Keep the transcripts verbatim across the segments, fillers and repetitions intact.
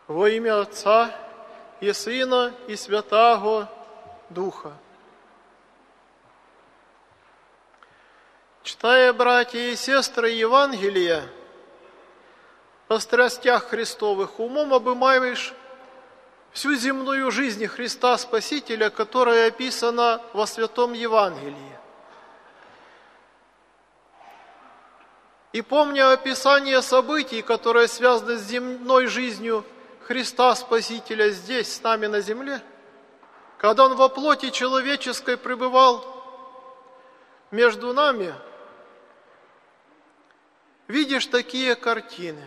Во ім'я Отця і Сина, і Святого Духа. Читая, братья и сестры, Евангелие о страстях Христовых, умом обымаешь всю земную жизнь Христа Спасителя, которая описана во Святом Евангелии. И помня описание событий, которые связаны с земной жизнью Христа Спасителя здесь, с нами на земле, когда Он во плоти человеческой пребывал между нами, видишь такие картины.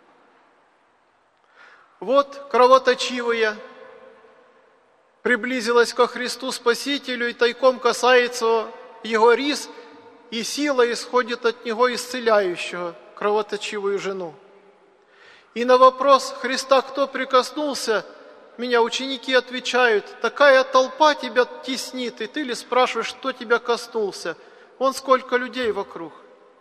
Вот кровоточивая приблизилась ко Христу Спасителю и тайком касается Его рис, и сила исходит от Него, исцеляющего кровоточивую жену. И на вопрос Христа, кто прикоснулся меня, ученики отвечают: такая толпа тебя теснит, и ты ли спрашиваешь, кто тебя коснулся? Вон сколько людей вокруг.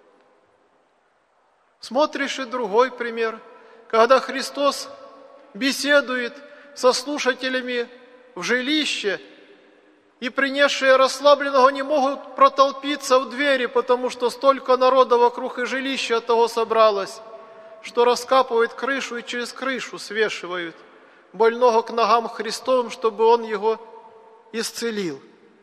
Смотришь и другой пример, когда Христос беседует со слушателями в жилище, и принесшие расслабленного не могут протолпиться в двери, потому что столько народа вокруг и жилища того собралось, что раскапывают крышу и через крышу свешивают больного к ногам Христовым, чтобы Он его исцелил.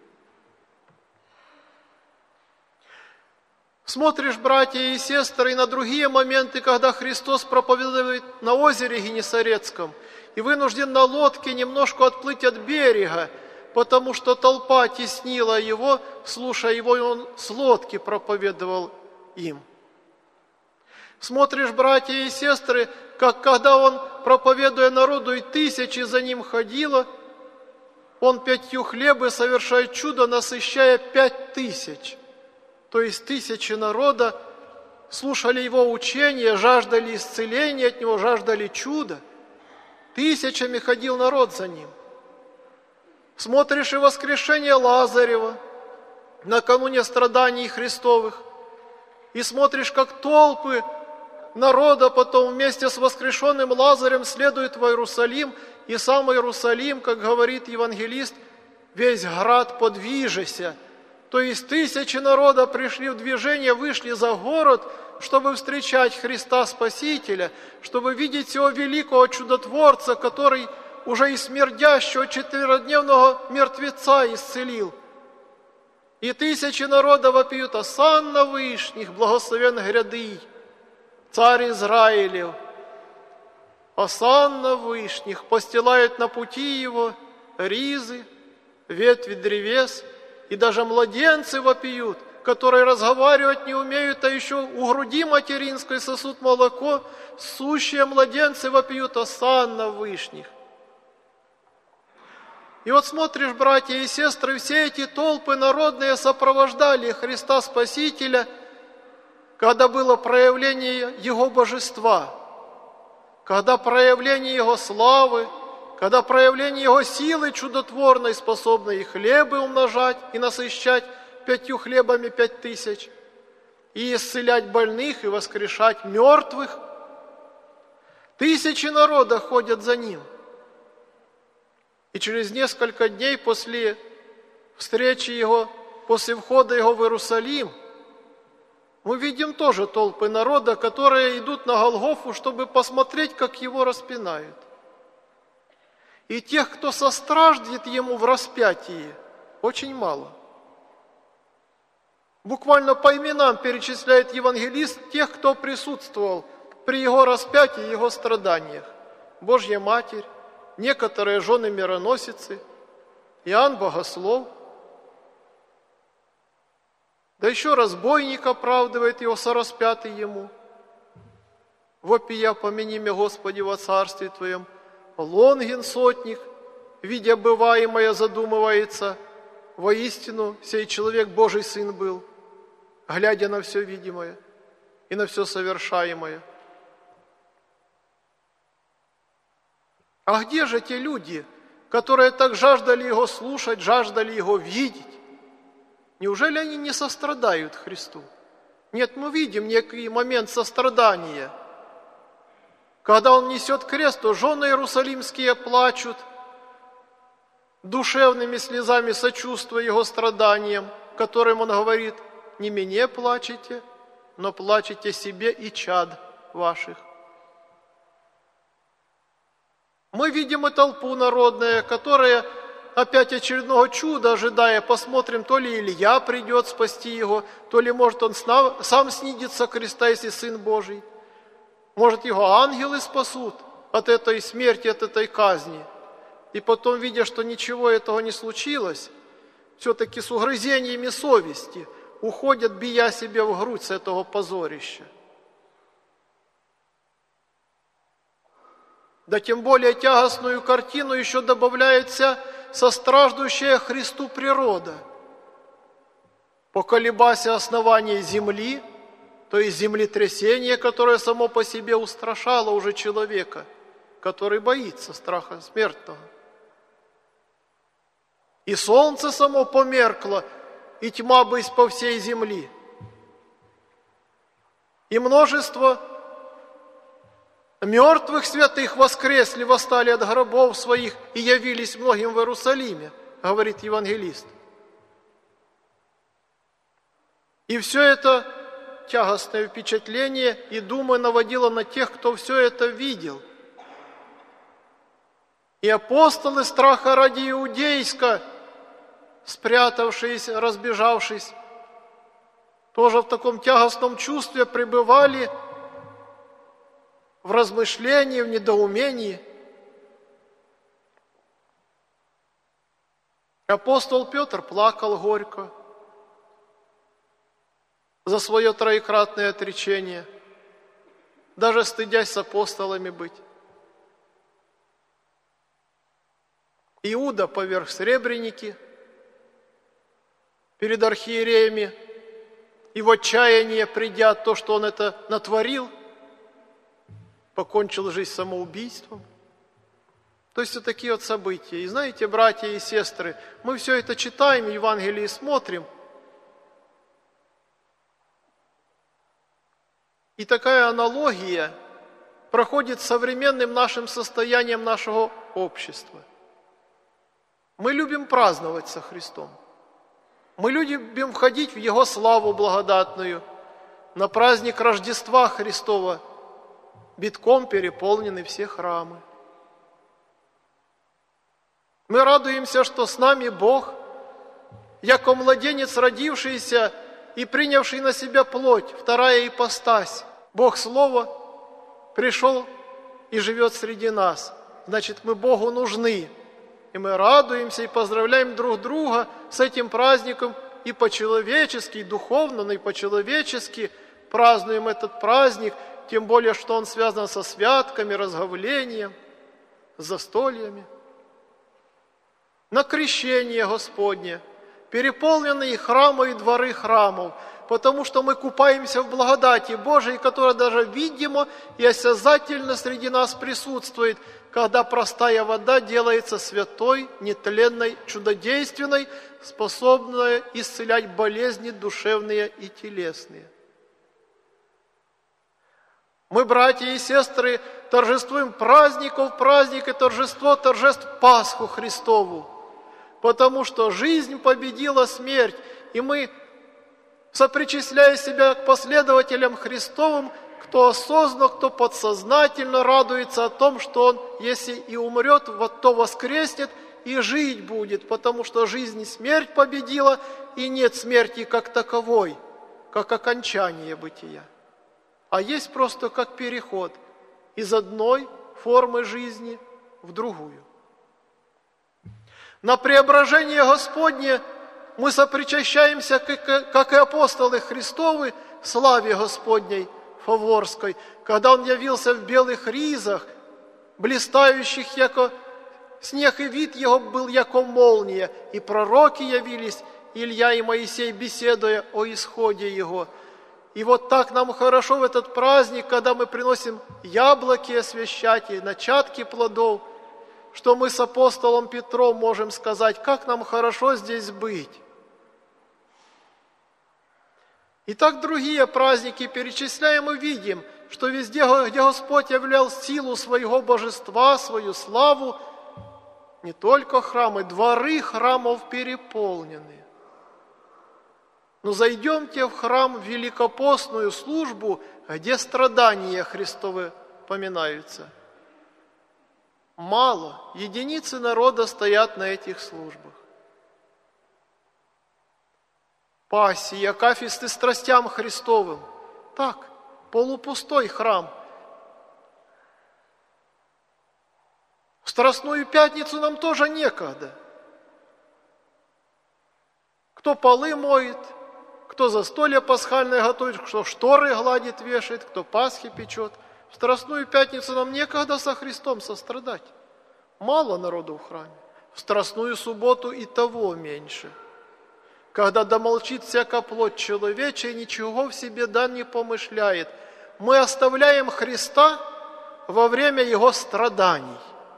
Смотришь, братья и сестры, и на другие моменты, когда Христос проповедует на озере Генесарецком и вынужден на лодке немножко отплыть от берега, потому что толпа теснила Его, слушая Его, и Он с лодки проповедовал им. Смотришь, братья и сестры, как когда Он, проповедуя народу, и тысячи за Ним ходило, Он пятью хлебы совершает чудо, насыщая пять тысяч. То есть тысячи народа слушали Его учения, жаждали исцеления от Него, жаждали чуда. Тысячами ходил народ за Ним. Смотришь и воскрешение Лазарева накануне страданий Христовых, и смотришь, как толпы народа потом вместе с воскрешенным Лазарем следуют в Иерусалим, и сам Иерусалим, как говорит евангелист, весь град подвижеся. То есть тысячи народа пришли в движение, вышли за город, чтобы встречать Христа Спасителя, чтобы видеть Его великого чудотворца, который уже и смердящего четверодневного мертвеца исцелил. И тысячи народа вопиют: «Осанна вышних, благословен гряды, царь Израилев! Осанна вышних!» Постилают на пути Его ризы, ветви древес, и даже младенцы вопиют, которые разговаривать не умеют, а еще у груди материнской сосут молоко, сущие младенцы вопиют: «Осанна вышних!» И вот смотришь, братья и сестры, все эти толпы народные сопровождали Христа Спасителя, когда было проявление Его божества, когда проявление Его славы, когда проявление Его силы чудотворной, способной и хлебы умножать, и насыщать пятью хлебами пять тысяч, и исцелять больных, и воскрешать мертвых. Тысячи народа ходят за Ним. И через несколько дней после встречи Его, после входа Его в Иерусалим, мы видим тоже толпы народа, которые идут на Голгофу, чтобы посмотреть, как Его распинают. И тех, кто состраждет Ему в распятии, очень мало. Буквально по именам перечисляет евангелист тех, кто присутствовал при Его распятии и Его страданиях. Божья Матерь, некоторые жены-мироносицы, Иоанн Богослов. Да еще разбойник оправдывает Его сораспятый Ему. Вопия: «Помяни меня, Господи, во царстве Твоем». Лонгин сотник, видя бываемое, задумывается: воистину сей человек Божий Сын был, глядя на все видимое и на все совершаемое. А где же те люди, которые так жаждали Его слушать, жаждали Его видеть? Неужели они не сострадают Христу? Нет, мы видим некий момент сострадания, Когда он несет крест, то жены иерусалимские плачут, душевными слезами сочувствуя его страданиям, которым он говорит: не мне плачете, но плачете себе и чад ваших. Мы видим и толпу народную, которая опять очередного чуда ожидая, посмотрим, то ли Илья придет спасти его, то ли, может, он сам снидет со креста, если Сын Божий. Может, его ангелы спасут от этой смерти, от этой казни. И потом, видя, что ничего этого не случилось, все-таки с угрызениями совести уходят, бия себе в грудь с этого позорища. Да тем более тягостную картину еще добавляется состраждущая Христу природа. Поколебася основание земли, то есть землетрясение, которое само по себе устрашало уже человека, который боится страха смертного. И солнце само померкло, и тьма быть по всей земли. И множество мертвых святых воскресли, восстали от гробов своих и явились многим в Иерусалиме, говорит евангелист. И все это тягостное впечатление и думы наводило на тех, кто все это видел. И апостолы страха ради иудейска, спрятавшись, разбежавшись, тоже в таком тягостном чувстве пребывали в размышлении, в недоумении. Апостол Петр плакал горько за свое троекратное отречение, даже стыдясь с апостолами быть. Иуда поверх сребреники перед архиереями, и в отчаяние придя то, что он это натворил, покончил жизнь самоубийством. То есть вот такие вот события. И знаете, братья и сестры, мы все это читаем, в Евангелии смотрим, и такая аналогия проходит с современным нашим состоянием нашего общества. Мы любим праздновать со Христом. Мы любим входить в Его славу благодатную. На праздник Рождества Христова битком переполнены все храмы. Мы радуемся, что с нами Бог, яко младенец, родившийся и принявший на себя плоть, вторая ипостась. Бог Слово пришел и живет среди нас. Значит, мы Богу нужны. И мы радуемся и поздравляем друг друга с этим праздником и по-человечески, и духовно, но и по-человечески празднуем этот праздник, тем более, что он связан со святками, разговлением, с застольями. На крещение Господне переполнены и храмы, и дворы храмов, потому что мы купаемся в благодати Божией, которая даже видимо и осязательно среди нас присутствует, когда простая вода делается святой, нетленной, чудодейственной, способной исцелять болезни душевные и телесные. Мы, братья и сестры, торжествуем праздников, праздник и торжество, торжеств Пасху Христову, потому что жизнь победила смерть, и мы, сопричисляя себя к последователям Христовым, кто осознанно, кто подсознательно радуется о том, что он, если и умрет, то воскреснет и жить будет, потому что жизнь и смерть победила, и нет смерти как таковой, как окончание бытия, а есть просто как переход из одной формы жизни в другую. На преображение Господне мы сопричащаемся, как и апостолы Христовы, славе Господней Фаворской, когда Он явился в белых ризах, блистающих, яко снег, и вид Его был, яко молния, и пророки явились, Илья и Моисей, беседуя о исходе Его. И вот так нам хорошо в этот праздник, когда мы приносим яблоки освящать и начатки плодов, что мы с апостолом Петром можем сказать, как нам хорошо здесь быть. И так другие праздники перечисляем и видим, что везде, где Господь являл силу своего божества, свою славу, не только храмы, дворы храмов переполнены. Но зайдемте в храм в великопостную службу, где страдания Христовы поминаются. Мало, единицы народа стоят на этих службах. Пассии, акафисты страстям Христовым. Так, полупустой храм. В Страстную Пятницу нам тоже некогда. Кто полы моет, кто застолье пасхальное готовит, кто шторы гладит, вешает, кто Пасхи печет. В Страстную Пятницу нам некогда со Христом сострадать. Мало народу в храме. В Страстную Субботу и того меньше. Когда домолчит всяка плоть человечья, ничего в себе да не помышляет. Мы оставляем Христа во время Его страданий.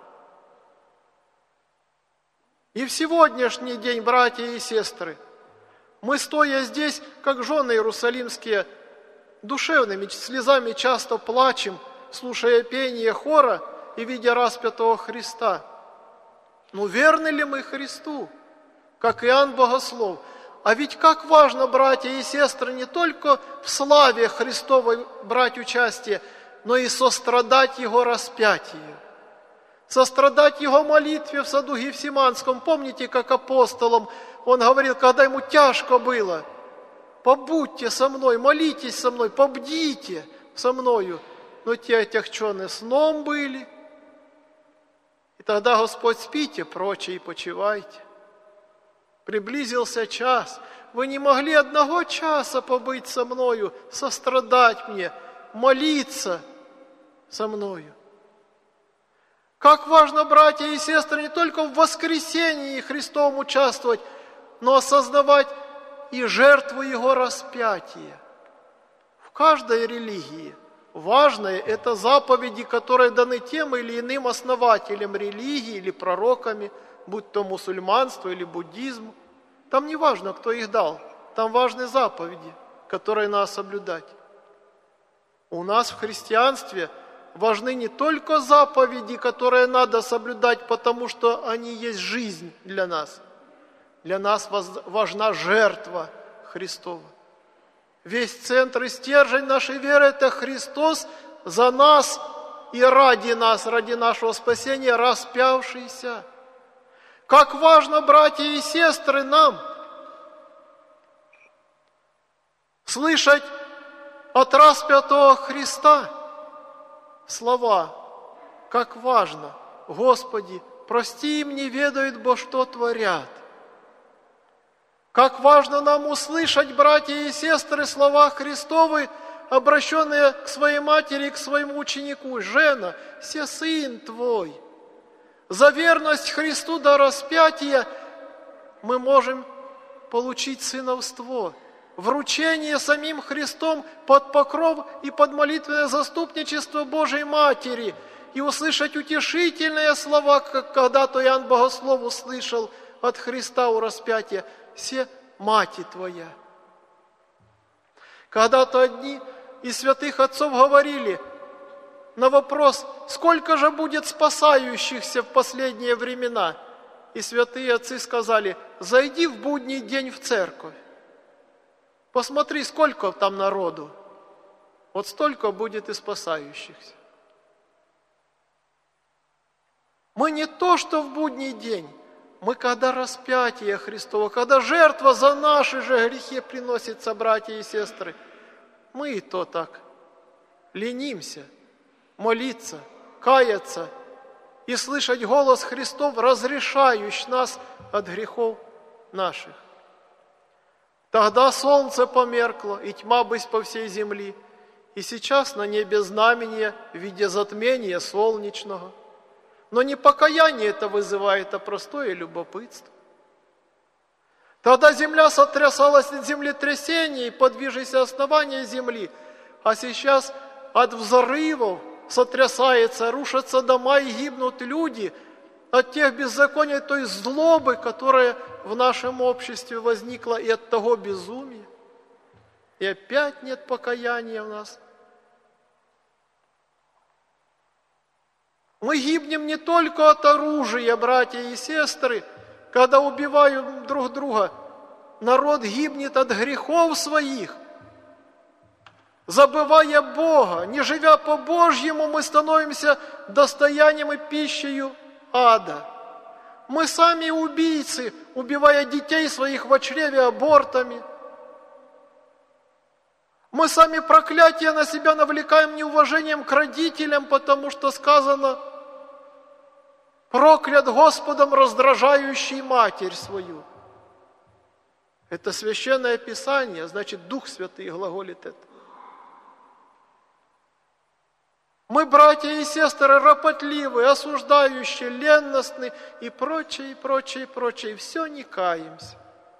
И в сегодняшний день, братья и сестры, мы, стоя здесь, как жены иерусалимские, душевными слезами часто плачем, слушая пение хора и видя распятого Христа. Ну, верны ли мы Христу, как Иоанн Богослов? А ведь как важно, братья и сестры, не только в славе Христовой брать участие, но и сострадать Его распятию. Сострадать Его молитве в саду Гефсиманском. Помните, как апостолам Он говорил, когда ему тяжко было: побудьте со мной, молитесь со мной, побдите со мною. Но те отягченные сном были. И тогда Господь: спите, прочие, и почивайте. Приблизился час. Вы не могли одного часа побыть со мною, сострадать мне, молиться со мною. Как важно, братья и сестры, не только в воскресении Христовом участвовать, но осознавать и жертву Его распятия. В каждой религии важное – это заповеди, которые даны тем или иным основателям религии или пророками, будь то мусульманство или буддизм. Там не важно, кто их дал, там важны заповеди, которые надо соблюдать. У нас в христианстве важны не только заповеди, которые надо соблюдать, потому что они есть жизнь для нас. Для нас важна жертва Христова. Весь центр и стержень нашей веры – это Христос за нас и ради нас, ради нашего спасения распявшийся. Как важно, братья и сестры, нам слышать от распятого Христа слова: как важно, Господи, прости им, не ведают, бо что творят. Как важно нам услышать, братья и сестры, слова Христовы, обращенные к своей матери и к своему ученику: «Жена, се сын твой». За верность Христу до распятия мы можем получить сыновство, вручение самим Христом под покров и под молитвенное заступничество Божией Матери, и услышать утешительные слова, как когда-то Иоанн Богослов услышал от Христа у распятия: «Се мати твоя». Когда-то одни из святых отцов говорили на вопрос: сколько же будет спасающихся в последние времена? И святые отцы сказали: зайди в будний день в церковь, посмотри, сколько там народу, вот столько будет и спасающихся. Мы не то, что в будний день, мы когда распятие Христово, когда жертва за наши же грехи приносится, братья и сестры, мы и то так ленимся молиться, каяться и слышать голос Христов, разрешающий нас от грехов наших. Тогда солнце померкло, и тьма быть по всей земли, и сейчас на небе знамение в виде затмения солнечного. Но не покаяние это вызывает, а простое любопытство. Тогда земля сотрясалась от землетрясения и подвижися основания земли, а сейчас от взрывов сотрясается, рушатся дома и гибнут люди от тех беззаконий, той злобы, которая в нашем обществе возникла, и от того безумия. И опять нет покаяния у нас. Мы гибнем не только от оружия, братья и сестры, когда убивают друг друга. Народ гибнет от грехов своих. Забывая Бога, не живя по-божьему, мы становимся достоянием и пищей ада. Мы сами убийцы, убивая детей своих в чреве абортами. Мы сами проклятие на себя навлекаем неуважением к родителям, потому что сказано: проклят Господом раздражающий матерь свою. Это священное Писание, значит, Дух Святый глаголит это. Мы, братья и сестры, ропотливые, осуждающие, ленностные и прочее, и прочее, и прочее. И все не каемся.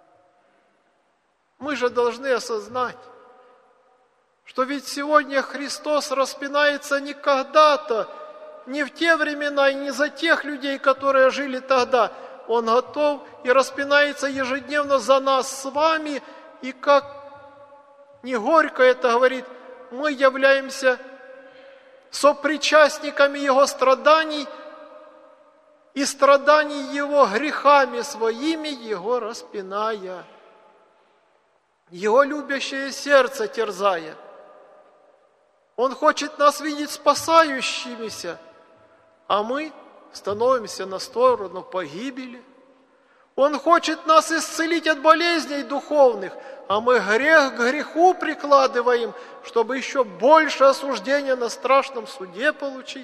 Мы же должны осознать, что ведь сегодня Христос распинается не когда-то, не в те времена и не за тех людей, которые жили тогда. Он готов и распинается ежедневно за нас с вами. И как не горько это говорит, мы являемся сопричастниками Его страданий и страданий Его грехами своими, Его распиная, Его любящее сердце терзая. Он хочет нас видеть спасающимися, а мы становимся на сторону погибели. Он хочет нас исцелить от болезней духовных, а мы грех к греху прикладываем, чтобы еще больше осуждения на страшном суде получить.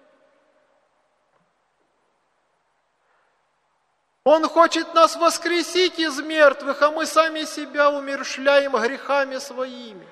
Он хочет нас воскресить из мертвых, а мы сами себя умерщвляем грехами своими.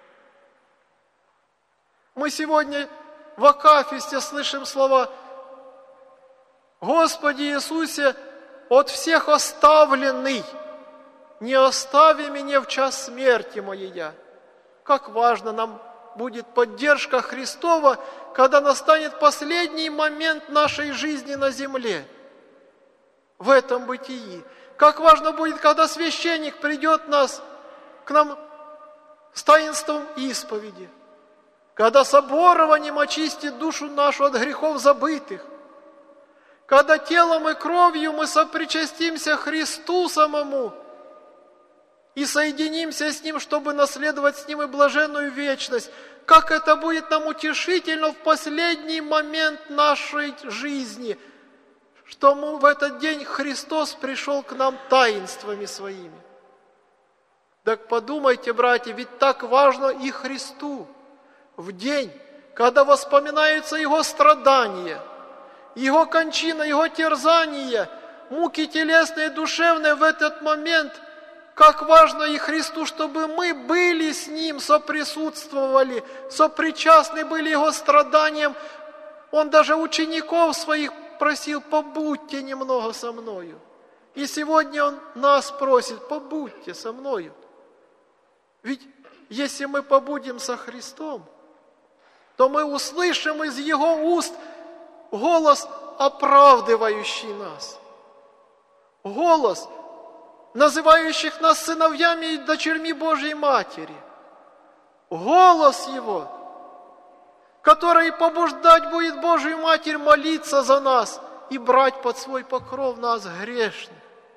Мы сегодня в акафисте слышим слова: «Господи Иисусе, от всех оставленный, не остави меня в час смерти моей». Как важно нам будет поддержка Христова, когда настанет последний момент нашей жизни на земле, в этом бытии. Как важно будет, когда священник придет нас, к нам с таинством исповеди, когда соборованием очистит душу нашу от грехов забытых, когда телом и кровью мы сопричастимся Христу самому и соединимся с Ним, чтобы наследовать с Ним и блаженную вечность. Как это будет нам утешительно в последний момент нашей жизни, что мы в этот день Христос пришел к нам таинствами своими. Так подумайте, братья, ведь так важно и Христу в день, когда воспоминаются Его страдания, Его кончина, Его терзания, муки телесные и душевные в этот момент. Как важно и Христу, чтобы мы были с Ним, соприсутствовали, сопричастны были Его страданиям. Он даже учеников своих просил: побудьте немного со мною. И сегодня Он нас просит: побудьте со мною. Ведь если мы побудем со Христом, то мы услышим из Его уст голос, оправдывающий нас. Голос, называющих нас сыновьями и дочерьми Божьей Матери. Голос Его, который побуждать будет Божию Матерь молиться за нас и брать под свой покров нас грешных.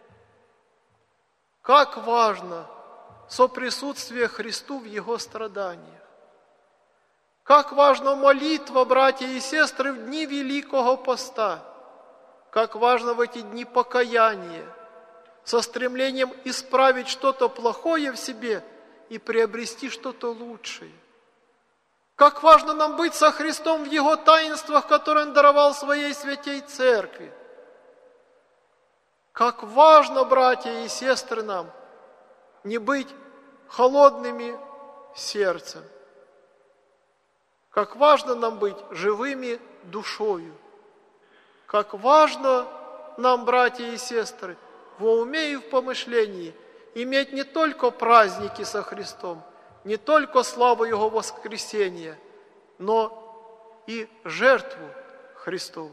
Как важно соприсутствие Христу в Его страданиях. Как важна молитва, братья и сестры, в дни Великого Поста. Как важно в эти дни покаяние, со стремлением исправить что-то плохое в себе и приобрести что-то лучшее. Как важно нам быть со Христом в Его таинствах, которые Он даровал своей святей Церкви. Как важно, братья и сестры, нам не быть холодными сердцем. Как важно нам быть живыми душою. Как важно нам, братья и сестры, во уме и в помышлении иметь не только праздники со Христом, не только славу Его воскресения, но и жертву Христову.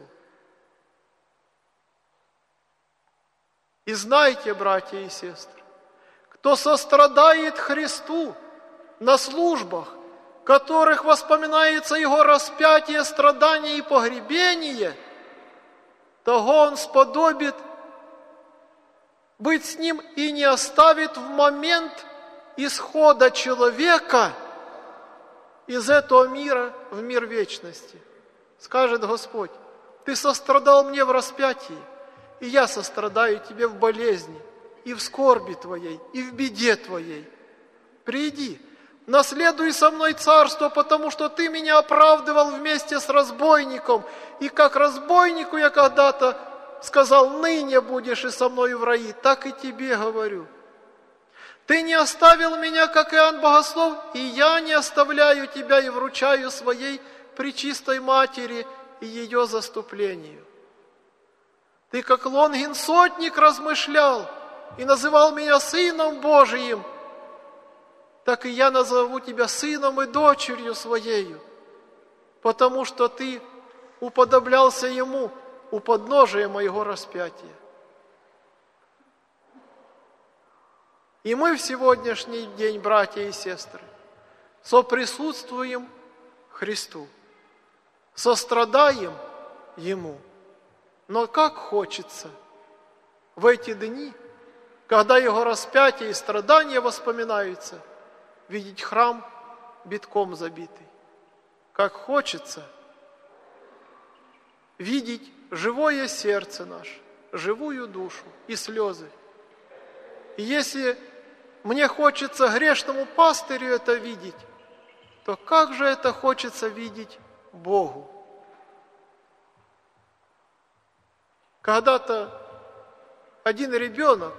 И знайте, братья и сестры, кто сострадает Христу на службах, в которых воспоминается Его распятие, страдание и погребение, того Он сподобит быть с Ним и не оставит в момент исхода человека из этого мира в мир вечности. Скажет Господь: Ты сострадал мне в распятии, и я сострадаю тебе в болезни, и в скорби твоей, и в беде твоей. Приди, наследуй со мной царство, потому что ты меня оправдывал вместе с разбойником, и как разбойнику я когда-то сказал: ныне будешь и со мною в раи, так и тебе говорю. Ты не оставил меня, как Иоанн Богослов, и я не оставляю тебя и вручаю своей пречистой матери и ее заступлению. Ты, как Лонгин сотник, размышлял и называл меня Сыном Божиим, так и я назову тебя сыном и дочерью своею, потому что ты уподоблялся Ему у подножия моего распятия. И мы в сегодняшний день, братья и сестры, соприсутствуем Христу, сострадаем Ему. Но как хочется в эти дни, когда Его распятие и страдания воспоминаются, видеть храм битком забитый. Как хочется видеть живое сердце наше, живую душу и слезы. И если мне хочется грешному пастырю это видеть, то как же это хочется видеть Богу? Когда-то один ребенок,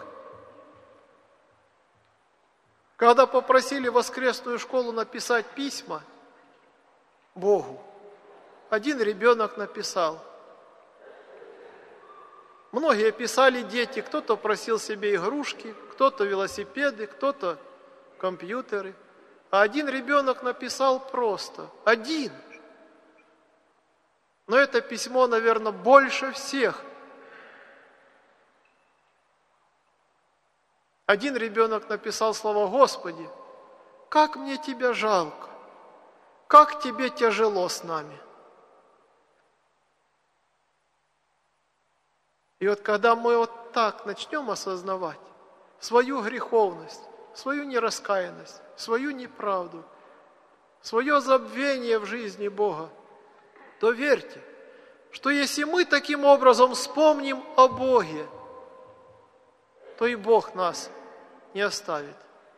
когда попросили воскресную школу написать письма Богу, один ребенок написал. Многие писали дети, кто-то просил себе игрушки, кто-то велосипеды, кто-то компьютеры. А один ребенок написал просто, один. Но это письмо, наверное, больше всех. Один ребенок написал слова: Господи, как мне Тебя жалко, как Тебе тяжело с нами. И вот когда мы вот так начнем осознавать свою греховность, свою нераскаянность, свою неправду, свое забвение в жизни Бога, то верьте, что если мы таким образом вспомним о Боге, то и Бог нас не оставит.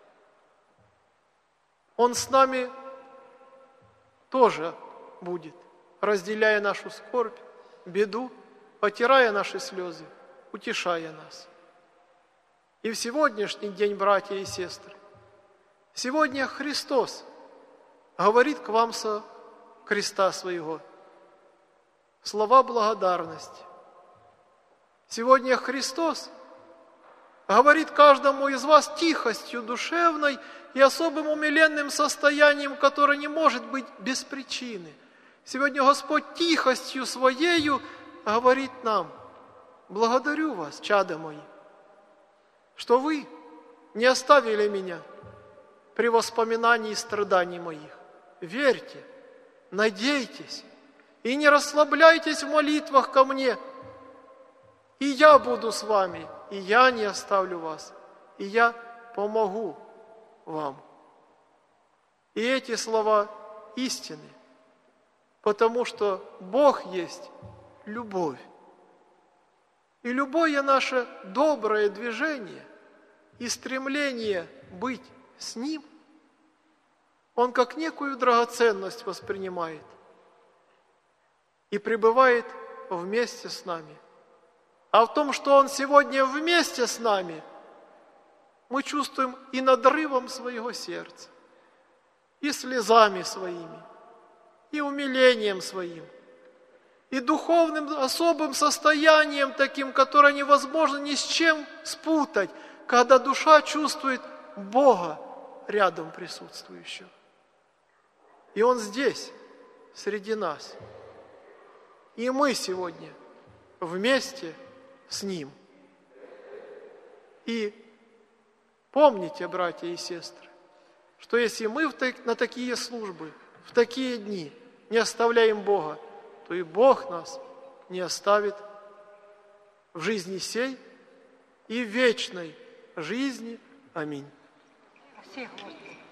Он с нами тоже будет, разделяя нашу скорбь, беду, потирая наши слезы, утешая нас. И в сегодняшний день, братья и сестры, сегодня Христос говорит к вам со креста своего слова благодарности. Сегодня Христос говорит каждому из вас тихостью душевной и особым умиленным состоянием, которое не может быть без причины. Сегодня Господь тихостью Своею говорит нам: благодарю вас, чада мои, что вы не оставили меня при воспоминании страданий моих. Верьте, надейтесь и не расслабляйтесь в молитвах ко мне. И я буду с вами, и я не оставлю вас, и я помогу вам. И эти слова истины, потому что Бог есть любовь. И любое наше доброе движение и стремление быть с Ним, Он как некую драгоценность воспринимает и пребывает вместе с нами. А в том, что Он сегодня вместе с нами, мы чувствуем и надрывом своего сердца, и слезами своими, и умилением своим, и духовным особым состоянием таким, которое невозможно ни с чем спутать, когда душа чувствует Бога рядом присутствующего. И Он здесь, среди нас. И мы сегодня вместе с Ним. И помните, братья и сестры, что если мы в так- на такие службы, в такие дни не оставляем Бога, то и Бог нас не оставит в жизни сей и в вечной жизни. Аминь. Всех, Господи.